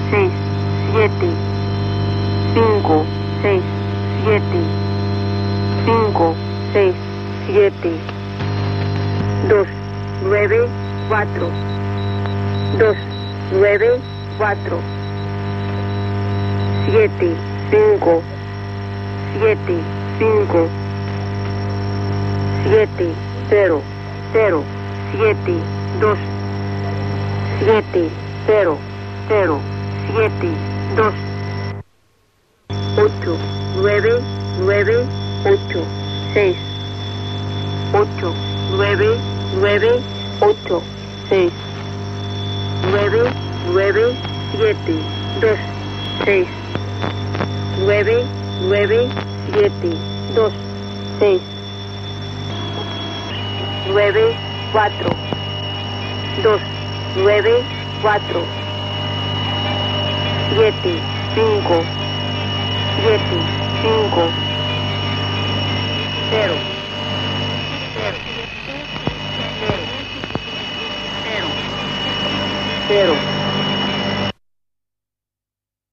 6, 7, 5, 6, 7, 5, 6, 7, 2, 9, 4, 2, 9, 4, 7, 5, 7, 5, 7, 0, 0, 7, 2, 7, 0, 0, 7, 2, 8, 9, 9, 8, 6, 8, 9, 9, 8, 6, 9, 9, 7, 2, 6, 9, 9, 7, 2, 6, 9, 4, 2, 9, 4, 7, 5, 7, 5, 0, 0, 0, 0, 0.